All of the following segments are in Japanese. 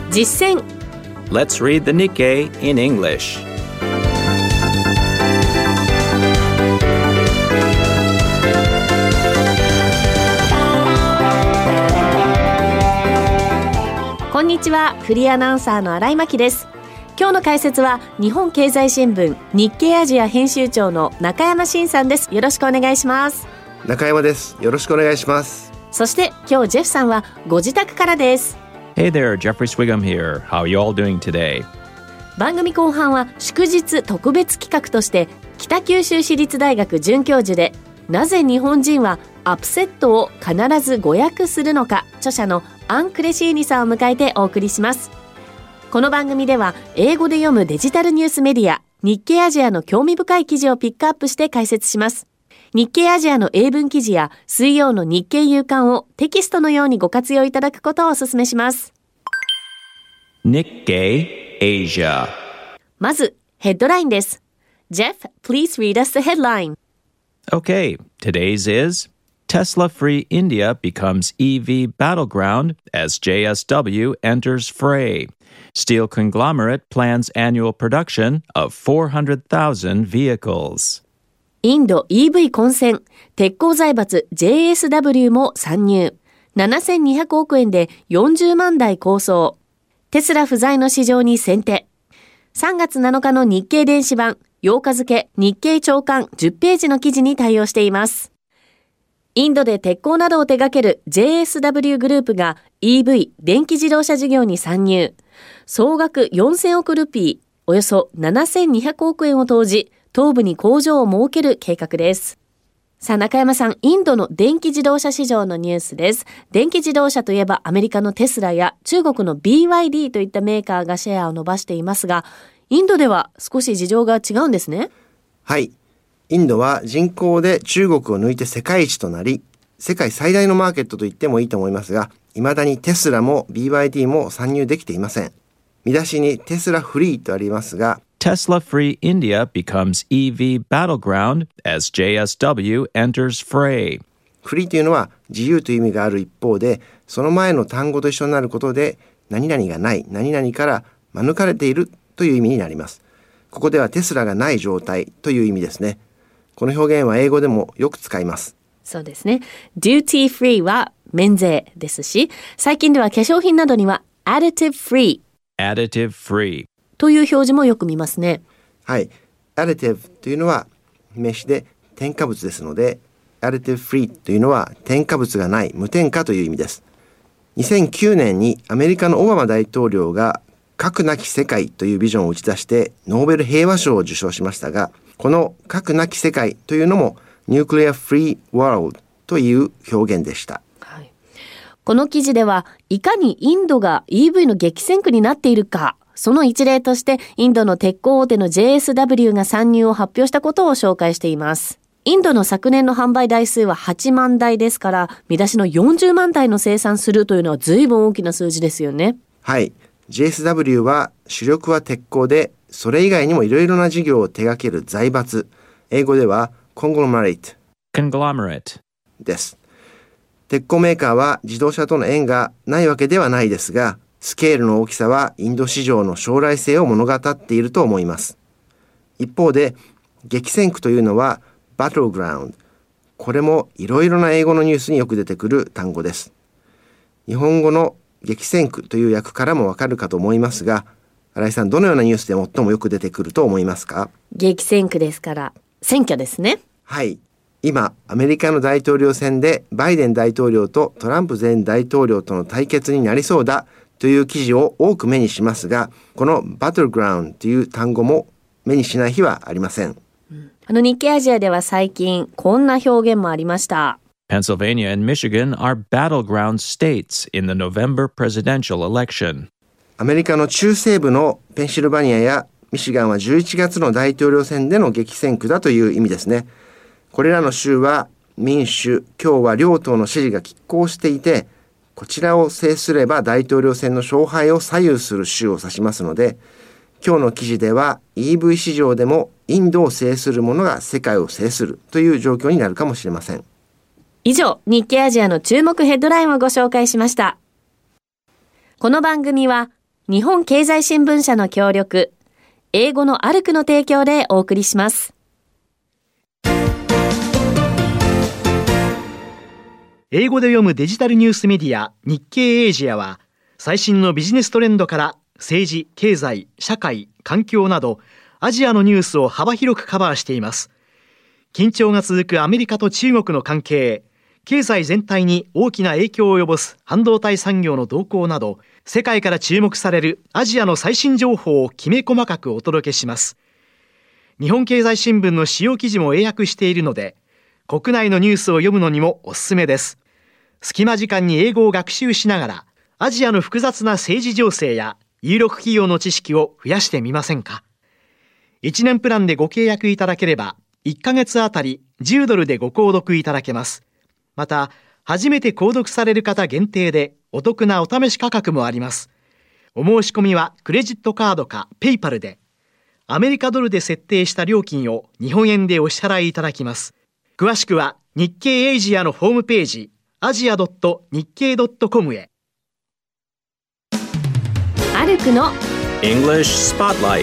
実践。 Let's read the Nikkei in English. こんにちは、フリーアナウンサーの新井真希です。今日の解説は日本経済新聞日経アジア編集長の中山真さんです。よろしくお願いします。 中山です。よろしくお願いします。 そして今日ジェフさんはご自宅からです。 Hey there, Jeffrey Swigum here. How are you all doing today? 番組後半は祝日特別企画として北九州市立大学准教授でなぜ日本人はアップセットを必ず誤訳するのか著者のアン・クレシーニさんを迎えてお送りします。この番組では英語で読むデジタルニュースメディア日経アジアの興味深い記事をピックアップして解説します。日経アジアの英文記事や水曜の日経夕刊をテキストのようにご活用いただくことをお勧めします。 Nikkei Asia. まずヘッドラインです。 Jeff, please read us the headline. Okay, today's is Tesla-free India becomes EV battleground as JSW enters fray. Steel conglomerate plans annual production of 400,000 vehicles. インド EV 混戦、鉄鋼財閥 JSW も参入。7200億円で40万台構想。テスラ不在の市場に先手。3月7日の日経電子版、8日付日経朝刊10ページの記事に対応しています。インドで鉄鋼などを手掛ける JSW グループが EV 電気自動車事業に参入。総額4000億ルピー、およそ7200億円を投じ、東部に工場を設ける計画です。さあ中山さん、インドの電気自動車市場のニュースです。電気自動車といえばアメリカのテスラや中国の BYD といったメーカーがシェアを伸ばしていますが、インドでは少し事情が違うんですね。 はい。インドは人口で中国を抜いて世界一となり、世界最大のマーケットと言ってもいいと思いますが、未だにテスラも BYD も参入できていません。見出しにテスラフリーとありますが、 Tesla-free India becomes EV battleground as JSW enters fray. フリーというのは自由という意味がある一方で、その前の単語と一緒になることで、何々がない、何々から免れているという意味になります。ここではテスラがない状態という意味ですね。この表現は英語でもよく使います。 そうですね。Duty free は免税ですし、最近では化粧品などには Additive free。Additive free。 という表示もよく見ますね。 はい。Additive というのは名詞で添加物ですので、Additive free というのは添加物がない、無添加という意味です。2009年にアメリカのオバマ大統領が核なき世界というビジョンを打ち出してノーベル平和賞を受賞しましたが、この核なき世界というのもニュークリアフリーワールドという表現でした。 はい、この記事ではいかにインドが EV の激戦区になっているか、その一例としてインドの鉄鋼大手の JSW が参入を発表したことを紹介しています。インドの昨年の販売台数は8万台ですから、見出しの40万台の生産するというのは随分大きな数字ですよね。 はい。JSW は主力は鉄鋼で、それ以外にもいろいろな事業を手掛ける財閥、英語ではコングロマレートです。鉄鋼メーカーは自動車との縁がないわけではないですが、スケールの大きさはインド市場の将来性を物語っていると思います。一方で、激戦区というのはバトルグラウンド。これもいろいろな英語のニュースによく出てくる単語です。日本語の激戦区という訳からもわかるかと思いますが、新井さん、どのようなニュースで最もよく出てくると思いますか？ 激戦区ですから選挙ですね。 はい。今アメリカの大統領選でバイデン大統領とトランプ前大統領との対決になりそうだという記事を多く目にしますが、このバトルグラウンドという単語も目にしない日はありません。 日経アジアでは最近こんな表現もありました。 Pennsylvania and Michigan are battleground states in the November presidential election. アメリカの中西部のペンシルバニアやミシガンは11月の大統領選での激戦区だという意味ですね。これらの州は民主、共和両党の支持が拮抗していて、こちらを制すれば大統領選の勝敗を左右する州を指しますので、今日の記事では EV 市場でもインドを制する者が世界を制するという状況になるかもしれません。 以上、日経アジアの注目ヘッドラインをご紹介しました。この番組は日本経済新聞社の協力、英語のアルクの提供でお送りします。 英語で読むデジタルニュースメディア日経エイジアは、最新のビジネストレンドから政治、経済、社会、環境などアジアのニュースを幅広くカバーしています。緊張が続くアメリカと中国の関係、経済全体に大きな影響を及ぼす半導体産業の動向など、世界から注目されるアジアの最新情報をきめ細かくお届けします。日本経済新聞の主要記事も英訳しているので、国内のニュースを読むのにもおすすめです。隙間時間に英語を学習しながら、アジアの複雑な政治情勢や有力企業の知識を増やしてみませんか。1年プランでご契約いただければ、1ヶ月あたり10ドルでご購読いただけます。また、初めて購読される方限定でお得なお試し価格もあります。お申し込みはクレジットカードかペイパルで、アメリカドルで設定した料金を日本円でお支払いいただきます。詳しくは日経エイジアのホームページ、アジア.日経.com へ。 アルクの English Spotlight。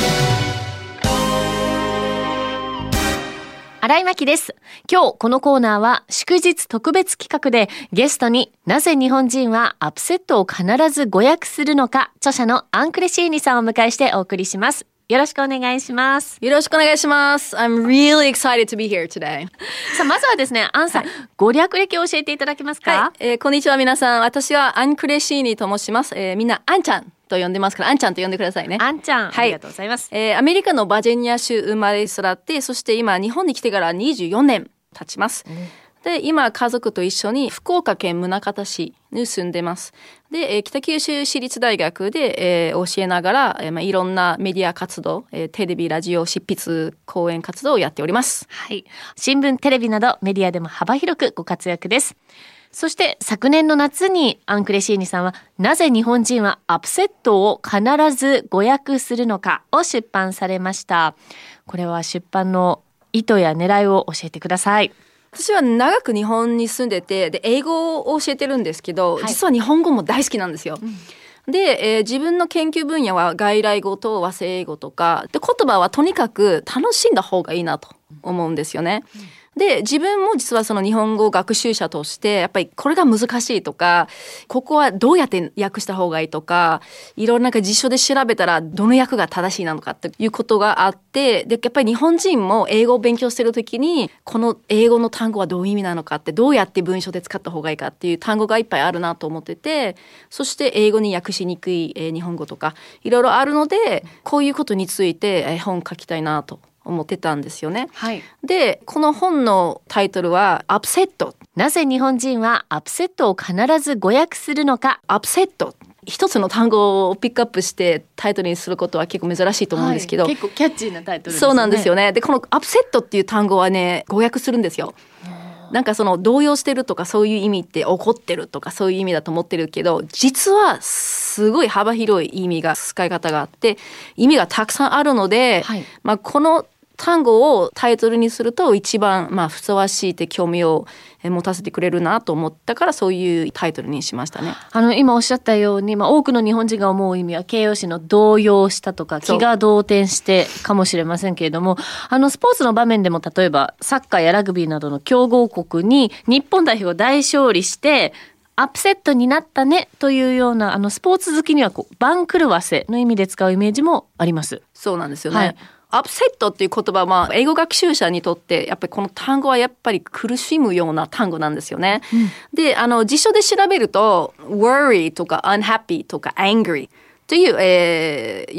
新井真希です。今日このコーナーは祝日特別企画で、ゲストになぜ日本人はアップセットを必ず誤訳するのか、著者のアンクレシーニさんをお迎えしてお送りします。よろしくお願いします。 よろしくお願いします。I'm really excited to be here today. さあ、まずはですね、アンさん、ご略歴を教えていただけますか？ はい、こんにちは皆さん。私はアンクレシーニと申します。みんなアンちゃんと呼んでますから、アンちゃんと呼んでくださいね。 アンちゃん、 はい、 ありがとうございます。 アメリカのバージニア州生まれ育って、そして今日本に来てから24年経ちます。で、今家族と一緒に福岡県宗像市に住んでます。で、北九州市立大学で、教えながら、いろんなメディア活動、テレビ、ラジオ、執筆、講演活動をやっております。 はい。新聞、テレビなどメディアでも幅広くご活躍です。そして昨年の夏にアンクレシーニさんは、なぜ日本人はアップセットを必ず誤訳するのかを出版されました。これは出版の意図や狙いを教えてください。 私は長く日本に住んでて、で英語を教えてるんですけど、実は日本語も大好きなんですよ。で、自分の研究分野は外来語と和製英語とかで、言葉はとにかく楽しんだ方がいいなと思うんですよね。で、自分も実はその日本語学習者としてやっぱりこれが難しいとか、ここはどうやって訳した方がいいとか、いろんな辞書で調べたらどの訳が正しいなのかっていうことがあって、でやっぱり日本人も英語を勉強してる時にこの英語の単語はどういう意味なのかって、どうやって文章で使った方がいいかっていう単語がいっぱいあるなと思ってて、そして英語に訳しにくい日本語とかいろいろあるので、こういうことについて本書きたいなと思ってたんですよね。 はい。 で、この本のタイトルはアップセット。 なぜ日本人はアップセットを必ず誤訳するのか。 アップセット。一つの単語をピックアップしてタイトルにすることは結構珍しいと思うんですけど、 結構キャッチーなタイトルですね。 そうなんですよね。で、このアップセットっていう単語はね、誤訳するんですよ。なんかその動揺してるとかそういう意味って怒ってるとかそういう意味だと思ってるけど、実はすごい幅広い意味が使い方があって意味がたくさんあるので、この単語をタイトルにすると一番ふさわしいって興味を持たせてくれるなと思ったから、そういうタイトルにしましたね。 今おっしゃったように、多くの日本人が思う意味は形容詞の動揺したとか気が動転してかもしれませんけれども、スポーツの場面でも例えばサッカーやラグビーなどの強豪国に日本代表が大勝利してアップセットになったねというようなスポーツ好きには番狂わせの意味で使うイメージもあります。 そうなんですよね。アップセットっていう言葉は英語学習者にとってやっぱりこの単語はやっぱり苦しむような単語なんですよね。で、辞書で調べると worry とか unhappy とか angry という、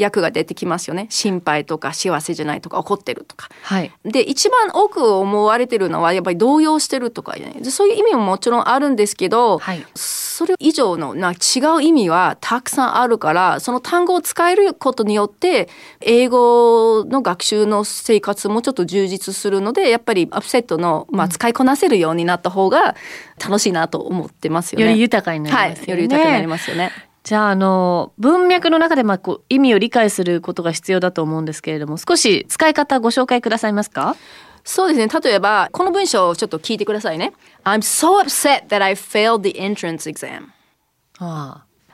訳が出てきますよね。心配とか幸せじゃないとか怒ってるとか。で、一番多く思われてるのはやっぱり動揺してるとか、ね、そういう意味ももちろんあるんですけど、それ以上の違う意味はたくさんあるから、その単語を使えることによって英語の学習の生活もちょっと充実するので、やっぱりアップセットの、使いこなせるようになった方が楽しいなと思ってますよね。 より豊かになりますよね。 より豊かになりますよね。 じゃあ、文脈の中で意味を理解することが必要だと思うんですけれども、少し使い方ご紹介くださいますか？ そうですね。例えばこの文章をちょっと聞いてくださいね。I'm so upset that I failed the entrance exam.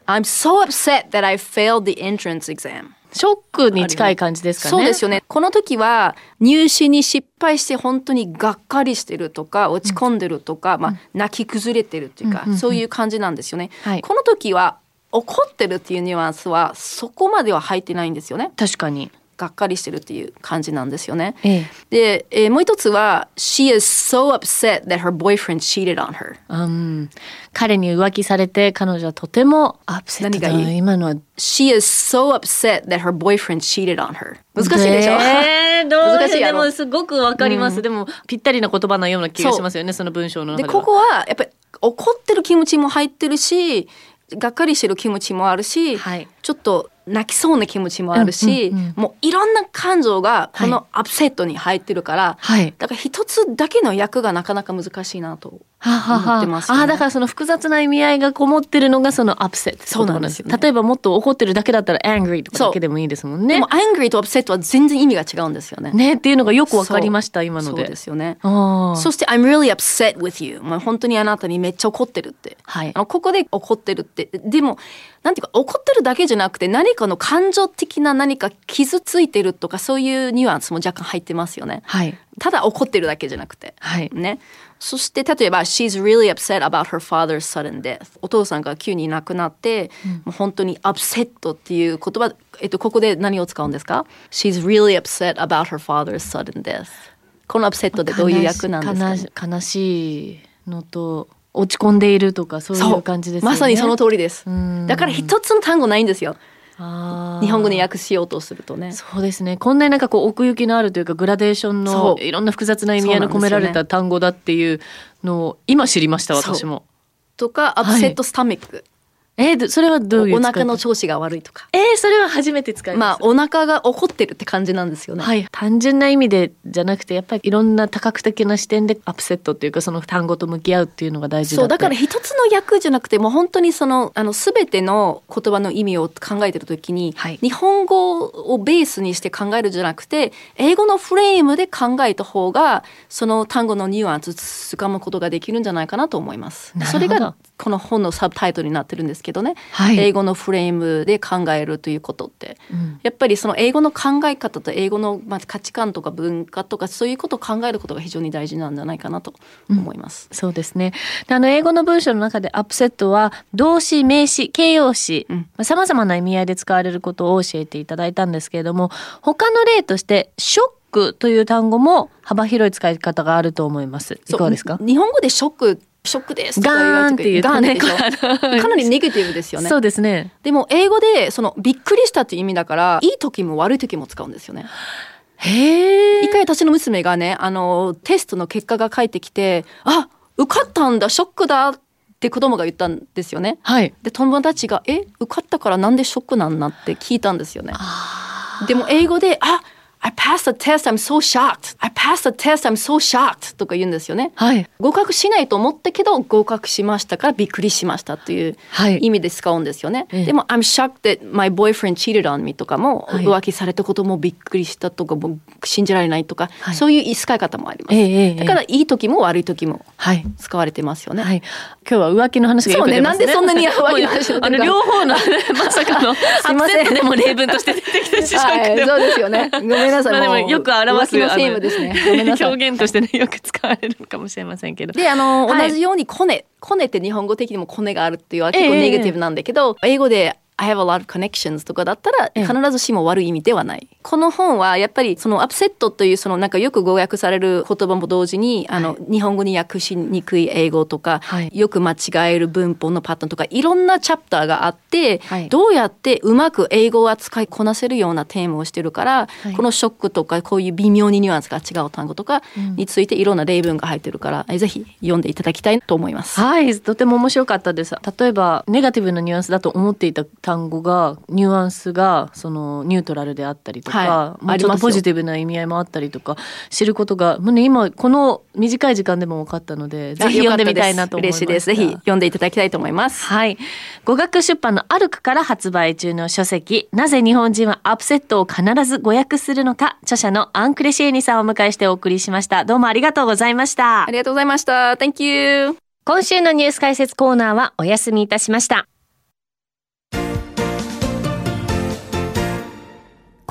I'm so upset that I failed the entrance exam. ショックに近い感じですかね。 そうですよね。この時は入試に失敗して本当にがっかりしてるとか落ち込んでるとか、泣き崩れてるっていうか、そういう感じなんですよね。この時は怒ってるっていうニュアンスはそこまでは入ってないんですよね。 確かに。 がっかりしてるっていう感じなんですよね。で、もう一つは She is so upset that her boyfriend cheated on her、 彼に浮気されて彼女はとてもアップセットだ。今のは She is so upset that her boyfriend cheated on her。 難しいでしょ、 難しい。でもすごくわかります、でもぴったりな言葉のような気がしますよね、その文章の中では。 でここはやっぱり怒ってる気持ちも入ってるし、がっかりしてる気持ちもあるし、ちょっと泣きそうな気持ちもあるし、もういろんな感情がこのアップセットに入ってるから、だから一つだけの役がなかなか難しいなと思ってますよね。 だからその複雑な意味合いがこもってるのがそのアップセット。 そうなんですよね。 例えばもっと怒ってるだけだったら angry とかだけでもいいですもんね。 でも angry とアップセットは全然意味が違うんですよね。 ねっていうのがよくわかりました今ので。 そうですよね。そして I'm really upset with you。もう本当にあなたにめっちゃ怒ってるって。ここで怒ってるって、でもなんていうか怒ってるだけじゃなくて何かの感情的な何か傷ついてるとかそういうニュアンスも若干入ってますよね。ただ怒ってるだけじゃなくて、ね。そして例えば She's really upset about her father's sudden death。 お父さんが急に亡くなって、もう本当に upset っていう言葉、ここで何を使うんですか？ She's really upset about her father's sudden death。 この upset でどういう役なんですか？ 悲しいのと落ち込んでいるとかそういう感じですよね。 まさにその通りです。だから一つの単語ないんですよ。日本語に訳しようとするとね。 そうですね。こんなになんかこう奥行きのあるというかグラデーションのいろんな複雑な意味合いの込められた単語だっていうのを今知りました、私も。 とかアップセットスタミック。 それはどういうお腹の調子が悪いとか。 それは初めて使います。 お腹が怒ってるって感じなんですよね。 単純な意味でじゃなくてやっぱりいろんな多角的な視点でアップセットっていうかその単語と向き合うっていうのが大事だって。 そうだから一つの訳じゃなくてもう本当にその全ての言葉の意味を考えてるときに、日本語をベースにして考えるじゃなくて英語のフレームで考えた方がその単語のニュアンスつかむことができるんじゃないかなと思います。それがこの本のサブタイトルになってるんですけどね、英語のフレームで考えるということって、やっぱりその英語の考え方と英語の価値観とか文化とかそういうことを考えることが非常に大事なんじゃないかなと思います。 そうですね。で英語の文章の中でアップセットは動詞、名詞、形容詞、様々な意味合いで使われることを教えていただいたんですけれども、他の例としてショックという単語も幅広い使い方があると思います。いかがですか？ 日本語でショックですとか言われてガーンって言うとかなりネガティブですよね。 そうですね。 でも英語でそのびっくりしたっていう意味だからいい時も悪い時も使うんですよね。一回私の娘がねテストの結果が返ってきて受かったんだショックだって子供が言ったんですよね。で友達が受かったからなんでショックなんだって聞いたんですよね。でも英語でI passed the test, I'm so shocked. I passed the test, I'm so shocked. とか言うんですよね。合格しないと思ったけど合格しましたからびっくりしましたという意味で使うんですよね。でも I'm shocked that my boyfriend cheated on me とかも、浮気されたこともびっくりしたとかも信じられないとか、そういう使い方もあります。だからいい時も悪い時も使われてますよね。 今日は浮気の話がよく出ますね。 そうね。なんでそんなに浮気の話を両方のまさかのアップセットでも例文として出てきてしまう。 そうですよね。ごめんなさい。 でもよく表すですね。 表現としてねよく使われるかもしれませんけど。 で同じようにコネって日本語的にもコネがあるっていうのは結構ネガティブなんだけど、英語でI have a lot of connections とかだったら必ずしも悪い意味ではない。この本はやっぱりそのアップセットというそのなんかよく語訳される言葉も同時に日本語に訳しにくい英語とか、よく間違える文法のパターンとかいろんなチャプターがあって、どうやってうまく英語を使いこなせるようなテーマをしてるから、このショックとかこういう微妙にニュアンスが違う単語とかについていろんな例文が入ってるから、ぜひ読んでいただきたいと思います。 とても面白かったです。例えばネガティブなニュアンスだと思っていた単語がニュアンスがそのニュートラルであったりとか、もうちょっとポジティブな意味合いもあったりとか知ることがもう、ね、今この短い時間でも分かったのでぜひ読んでみたいなと思いました。 嬉しいです。ぜひ読んでいただきたいと思います。 語学出版のアルクから発売中の書籍なぜ日本人はアップセットを必ず語訳するのか、著者のアンクレシエニさんをお迎えしてお送りしました。どうもありがとうございました。 ありがとうございました。 Thank you。 今週のニュース解説コーナーはお休みいたしました。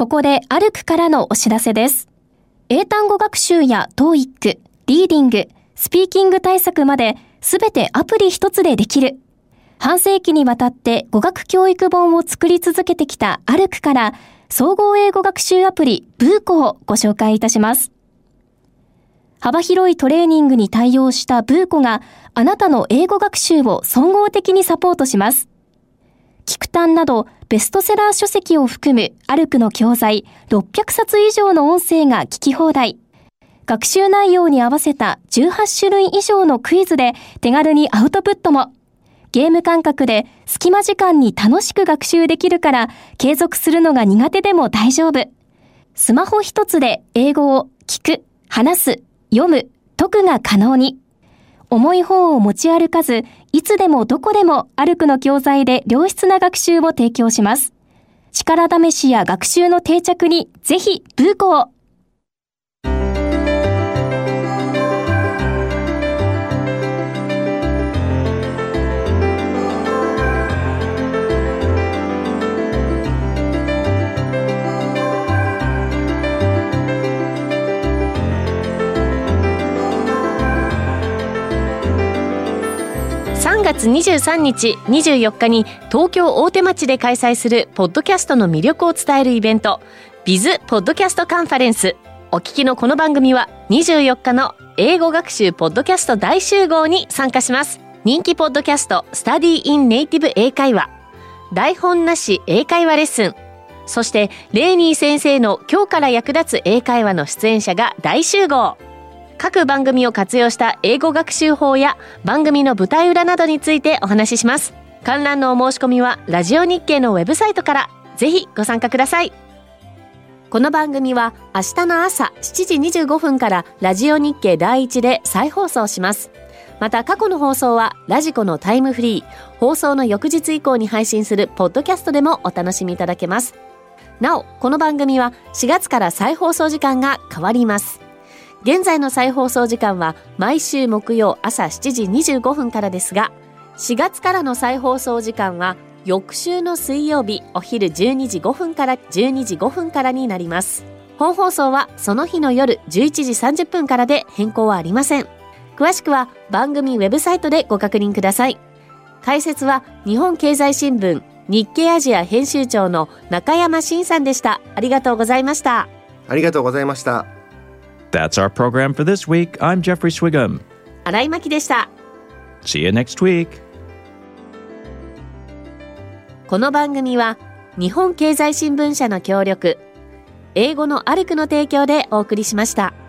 ここでアルクからのお知らせです。英単語学習や TOEIC、リーディング、スピーキング対策まで、すべてアプリ一つでできる。半世紀にわたって語学教育本を作り続けてきたアルクから、総合英語学習アプリブーコをご紹介いたします。幅広いトレーニングに対応したブーコがあなたの英語学習を総合的にサポートします。キクタンなどベストセラー書籍を含むアルクの教材600冊以上の音声が聞き放題。学習内容に合わせた18種類以上のクイズで手軽にアウトプットも。ゲーム感覚で隙間時間に楽しく学習できるから継続するのが苦手でも大丈夫。スマホ一つで英語を聞く、話す、読む、解くが可能に。重い本を持ち歩かず、いつでもどこでもアルクの教材で良質な学習を提供します。力試しや学習の定着にぜひブーコを。 3月23日、24日に東京大手町で開催するポッドキャストの魅力を伝えるイベント、Biz ポッドキャストカンファレンス。お聞きのこの番組は24日の英語学習ポッドキャスト大集合に参加します。人気ポッドキャスト Study in Native 英会話、台本なし英会話レッスン、そしてレイニー先生の今日から役立つ英会話の出演者が大集合。各番組を活用した英語学習法や番組の舞台裏などについてお話しします。観覧のお申し込みはラジオ日経のウェブサイトから。ぜひご参加ください。この番組は明日の朝7時25分からラジオ日経第一で再放送します。また過去の放送はラジコのタイムフリー、放送の翌日以降に配信するポッドキャストでもお楽しみいただけます。なお、この番組は4月から再放送時間が変わります。現在の再放送時間は毎週木曜朝7時25分からですが、4月からの再放送時間は翌週の水曜日お昼12時5分から12時5分からになります。本放送はその日の夜11時30分からで変更はありません。詳しくは番組ウェブサイトでご確認ください。解説は日本経済新聞日経アジア編集長の中山真さんでした。ありがとうございました。 ありがとうございました。 That's our program for this week. I'm Jeffrey Swigum. 新井真希でした。 See you next week. この番組は日本経済新聞社の協力、英語のアルクの提供でお送りしました。